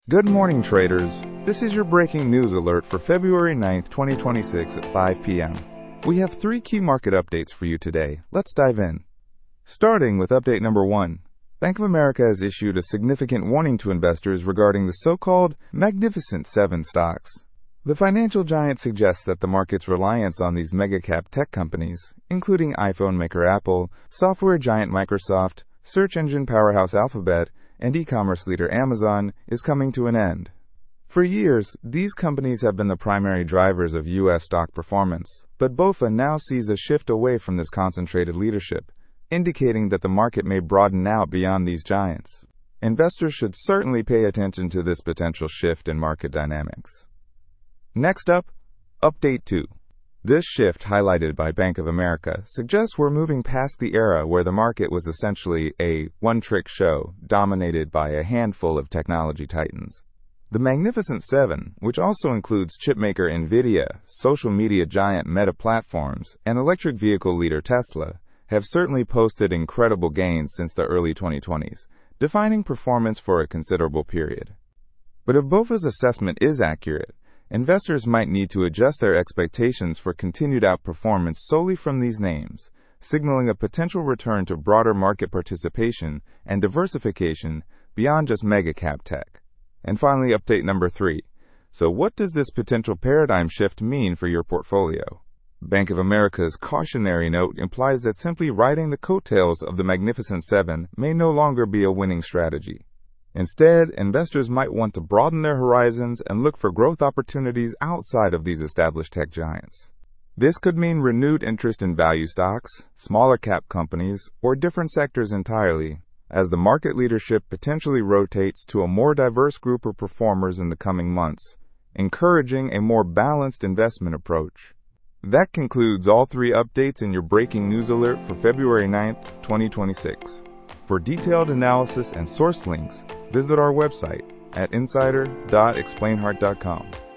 Good morning, traders. This is your breaking news alert for February 9th, 2026 at 5 p.m. We have three key market updates for you today. Let's dive in. Starting with update number 1. Bank of America has issued a significant warning to investors regarding the so-called Magnificent Seven stocks. The financial giant suggests that the market's reliance on these mega-cap tech companies, including iPhone maker Apple, software giant Microsoft, search engine powerhouse Alphabet, and e-commerce leader Amazon, is coming to an end. For years, these companies have been the primary drivers of U.S. stock performance, but BofA now sees a shift away from this concentrated leadership, indicating that the market may broaden out beyond these giants. Investors should certainly pay attention to this potential shift in market dynamics. Next up, Update 2. This shift, highlighted by Bank of America, suggests we're moving past the era where the market was essentially a one-trick show dominated by a handful of technology titans. The Magnificent Seven, which also includes chipmaker NVIDIA, social media giant Meta Platforms, and electric vehicle leader Tesla, have certainly posted incredible gains since the early 2020s, defining performance for a considerable period. But if BofA's assessment is accurate, investors might need to adjust their expectations for continued outperformance solely from these names, signaling a potential return to broader market participation and diversification beyond just mega-cap tech. And finally, update number 3. So what does this potential paradigm shift mean for your portfolio? Bank of America's cautionary note implies that simply riding the coattails of the Magnificent Seven may no longer be a winning strategy. Instead, investors might want to broaden their horizons and look for growth opportunities outside of these established tech giants. This could mean renewed interest in value stocks, smaller cap companies, or different sectors entirely, as the market leadership potentially rotates to a more diverse group of performers in the coming months, encouraging a more balanced investment approach. That concludes all three updates in your breaking news alert for February 9th, 2026. For detailed analysis and source links, visit our website at insider.explainhard.com.